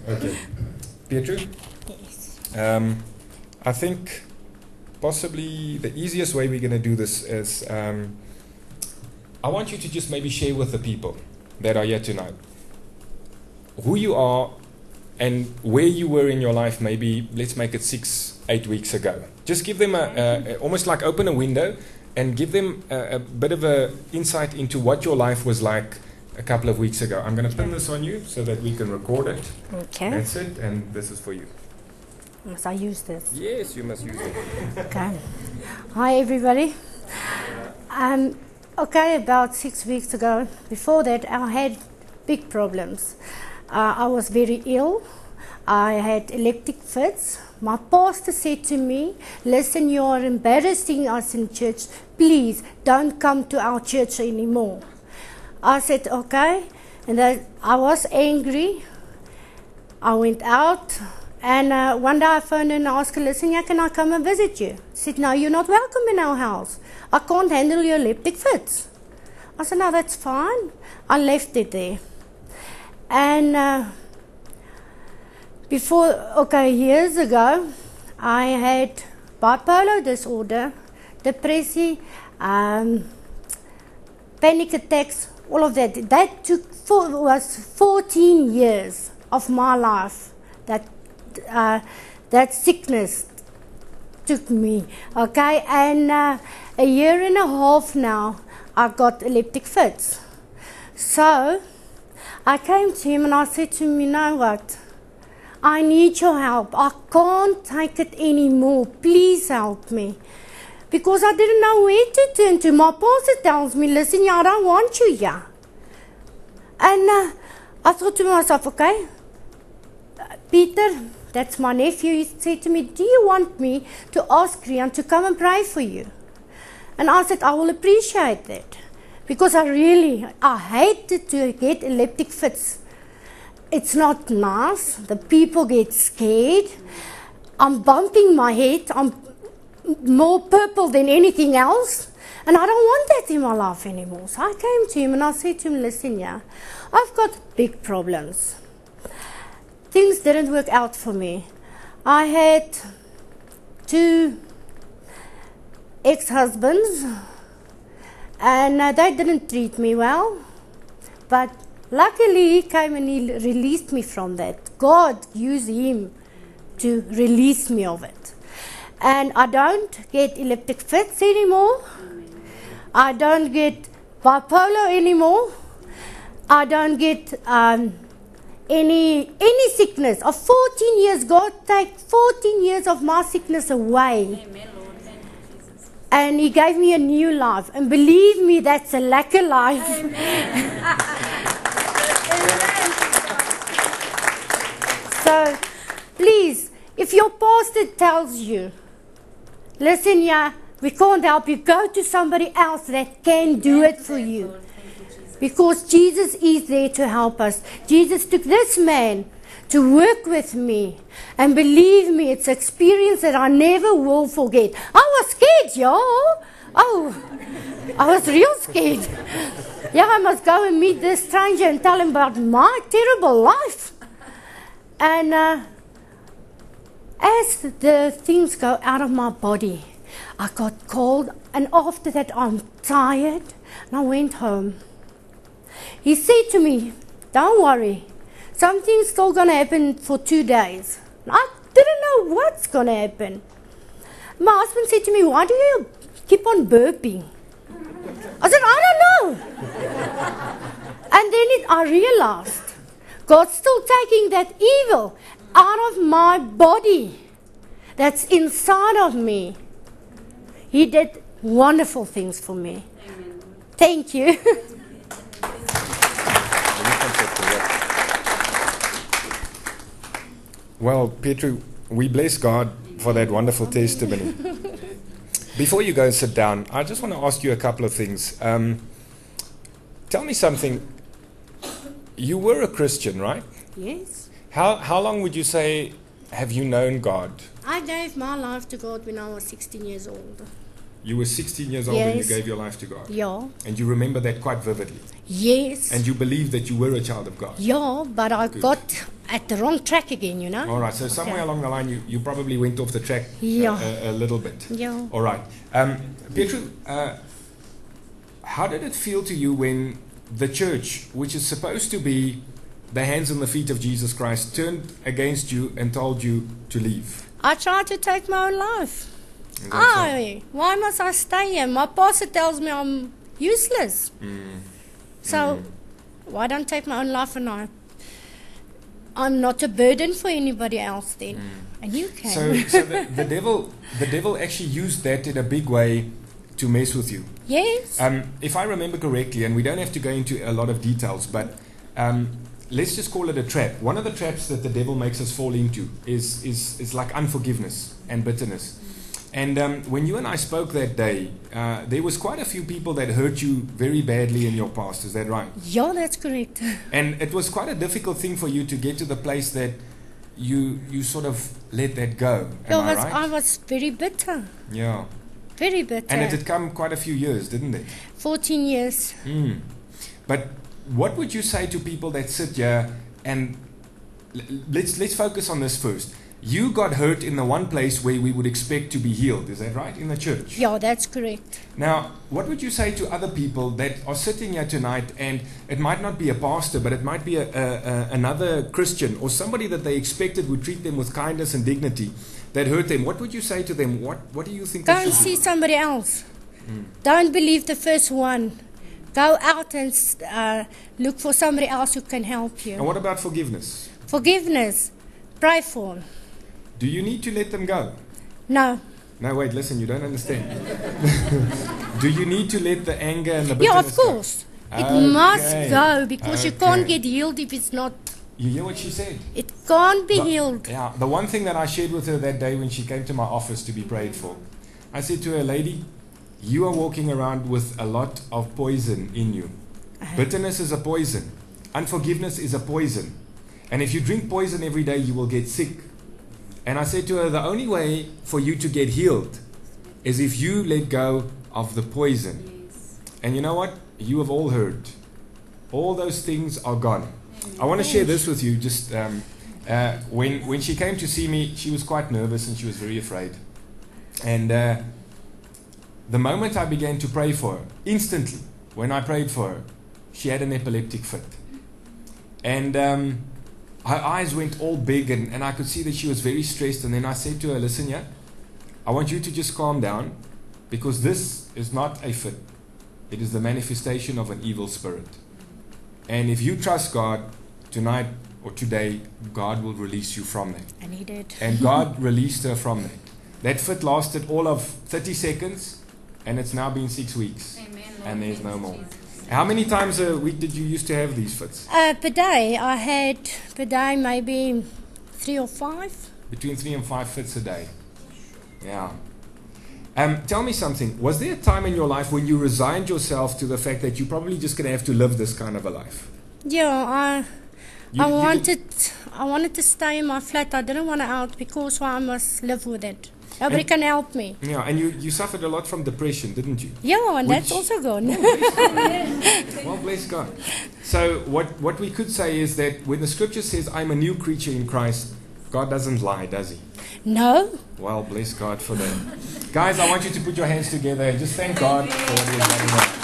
Okay. Pietro? Yes. I think possibly the easiest way we're going to do this is I want you to just maybe share with the people that are here tonight who you are and where you were in your life, maybe let's make it 6-8 weeks ago. Just give them almost like open a window and give them a bit of a insight into what your life was like a couple of weeks ago. I'm going to pin this on you so that we can record it. Okay. That's it, and this is for you. Must I use this? Yes, you must use it. Okay. Hi, everybody. Okay, about 6 weeks ago, before that, I had big problems. I was very ill. I had epileptic fits. My pastor said to me, listen, you are embarrassing us in church. Please don't come to our church anymore. I said, okay. And I was angry. I went out. And one day I phoned and asked her, listen, can I come and visit you? She said, no, you're not welcome in our house. I can't handle your epileptic fits. I said, no, that's fine. I left it there. And years ago, I had bipolar disorder, depression, panic attacks, all of that. That was 14 years of my life. That sickness took me, okay, and a year and a half now, I got epileptic fits. So I came to him and I said to him, you know what, I need your help. I can't take it anymore. Please help me. Because I didn't know where to turn to. My pastor tells me, listen, I don't want you here. And I thought to myself, okay, Peter, that's my nephew, he said to me, do you want me to ask Rian to come and pray for you? And I said, I will appreciate that. Because I hated to get epileptic fits. It's not nice. The people get scared. I'm bumping my head. I'm more purple than anything else. And I don't want that in my life anymore. So I came to him and I said to him, listen, I've got big problems. Things didn't work out for me. I had 2 ex-husbands, and they didn't treat me well. But luckily, he came and he released me from that. God used him to release me of it. And I don't get epileptic fits anymore. I don't get bipolar anymore. I don't get any sickness. Of 14 years, God take 14 years of my sickness away. Amen, Lord. Thank you, Jesus. And He gave me a new life. And believe me, that's a lekker life. Amen. So, please, if your pastor tells you, listen, we can't help you, go to somebody else that can do it for you. Because Jesus is there to help us. Jesus took this man to work with me. And believe me, it's an experience that I never will forget. I was scared, y'all. Oh, I was real scared. I must go and meet this stranger and tell him about my terrible life. And as the things go out of my body, I got cold. And after that, I'm tired. And I went home. He said to me, don't worry, something's still going to happen for 2 days. I didn't know what's going to happen. My husband said to me, why do you keep on burping? I said, I don't know. And then I realized, God's still taking that evil out of my body that's inside of me. He did wonderful things for me. Amen. Thank you. Well, Pietro, we bless God for that wonderful testimony. Before you go and sit down, I just want to ask you a couple of things. Tell me something. You were a Christian, right? Yes. How long would you say have you known God? I gave my life to God when I was 16 years old. You were 16 years old when you Yes. gave your life to God. Yeah. And you remember that quite vividly. Yes. And you believed that you were a child of God. Yeah, but I Good. got at the wrong track again, you know. All right, so somewhere Okay. along the line, you probably went off the track Yeah. a little bit. Yeah. All right. Pietro, how did it feel to you when the church, which is supposed to be the hands and the feet of Jesus Christ, turned against you and told you to leave? I tried to take my own life. Is that Why must I stay here? My pastor tells me I'm useless. so? Mm. So why don't take my own life, and I'm not a burden for anybody else then. And you can. So the devil actually used that in a big way to mess with you. Yes. If I remember correctly, and we don't have to go into a lot of details, but let's just call it a trap. One of the traps that the devil makes us fall into is like unforgiveness and bitterness. And when you and I spoke that day, there was quite a few people that hurt you very badly in your past. Is that right? Yeah, that's correct. And it was quite a difficult thing for you to get to the place that you sort of let that go. Am I right? I was very bitter. Yeah. Very bitter. And it had come quite a few years, didn't it? 14 years. But what would you say to people that sit here and let's focus on this first. You got hurt in the one place where we would expect to be healed. Is that right? In the church. Yeah, that's correct. Now, what would you say to other people that are sitting here tonight, and it might not be a pastor, but it might be another Christian or somebody that they expected would treat them with kindness and dignity that hurt them? What would you say to them? What do you think Go they and should see do? somebody else. Don't believe the first one. Go out and look for somebody else who can help And you. what about forgiveness? Forgiveness. Pray for them. Do you need to let them go? No. No, wait, listen, you don't understand. Do you need to let the anger and the Yeah, bitterness of go? course. It must go because you can't Okay. get healed if it's not. You hear what she said? It can't be The- healed. Yeah, the one thing that I shared with her that day when she came to my office to be prayed for, I said to her, lady, you are walking around with a lot of poison in you. Bitterness is a poison. Unforgiveness is a poison. And if you drink poison every day, you will get sick. And I said to her, the only way for you to get healed is if you let go of the poison. And you know what? You have all heard. All those things are gone. I want to share this with you. Just when she came to see me, she was quite nervous and she was very afraid. And the moment I began to pray for her, instantly, when I prayed for her, she had an epileptic fit. And her eyes went all big, and I could see that she was very stressed. And then I said to her, listen, yeah, I want you to just calm down, because this is not a fit. It is the manifestation of an evil spirit. And if you trust God, tonight or today, God will release you from that. And he did. And God released her from that. That fit lasted all of 30 seconds, and it's now been 6 weeks. Amen. And there's no more. Jesus. How many times a week did you used to have these fits? Per day, I had per day maybe 3 or 5. Between 3 and 5 fits a day. Yeah. Tell me something. Was there a time in your life when you resigned yourself to the fact that you're probably just going to have to live this kind of a life? Yeah, You- I you wanted to stay in my flat. I didn't want to out because I must live with it. Nobody And- can help me. Yeah, and you suffered a lot from depression, didn't you? Yeah, and that's Which- also gone. Well, bless God. So what we could say is that when the scripture says, I'm a new creature in Christ, God doesn't lie, does he? No. Well, bless God for that. Guys, I want you to put your hands together and just thank God for what he has done in your life.